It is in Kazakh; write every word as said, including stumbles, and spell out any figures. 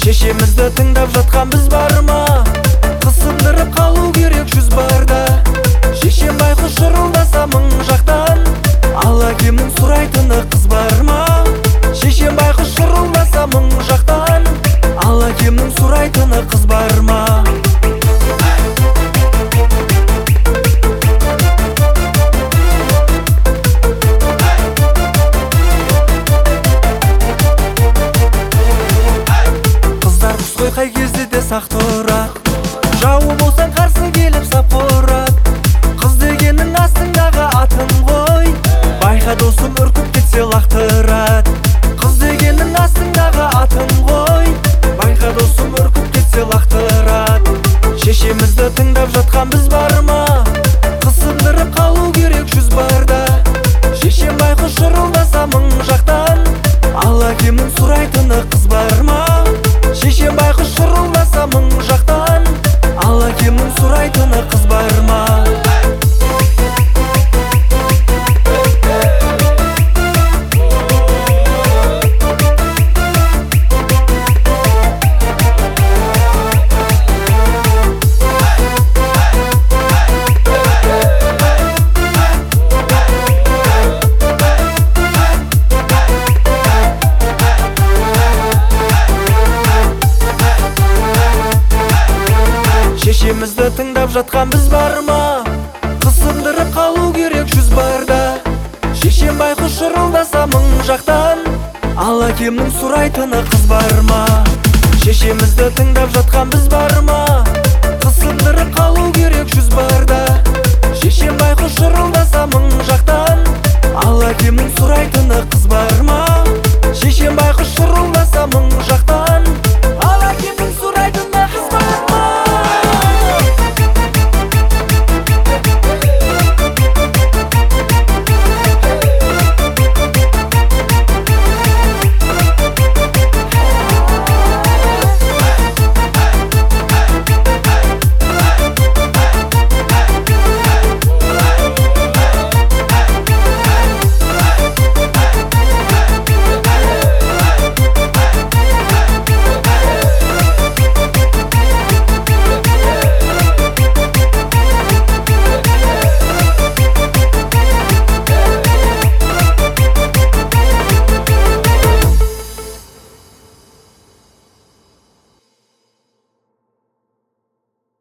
шешемізді тыңдап жатқан біз бар ма? Қысындырып қалу керек жүз барда. Шешем байқұс шырылдаса мың жақтан, ал әкемнің сұрайтыны қыз бар ма? Шешем байқұс шырылдаса мың жақтан, ал әкемнің сұрайтыны қыз бар ма? Қай кезде де сақ тұрат, жауы болсаң қарсы келіп сап құрат. Қыз дегеннің астыңдағы атын ғой, байқа досым үркіп кетсе лақтырат. Қыз дегеннің астыңдағы атын ғой, байқа досым үркіп кетсе лақтырат. Шешемізді тыңдап жатқан біз бар ма? Қысындырып қалу керек жүз барда. Шешем байқұс шырылдаса мың жақтан, ал әкемнің сұрайтыны қыз бар ма? Шешем байқұс шырылдаса мың жақтан, ал әкемнің сұрайтыны қыз бар ма? Шешемізді тыңдап жатқан біз бар ма? Қысындырып қалу керек жүз барда. Шешем байқұс шырылдаса мың жақтан, ал әкемнің сұрайтыны қыз бар ма? Шешемізді тыңдап жатқан біз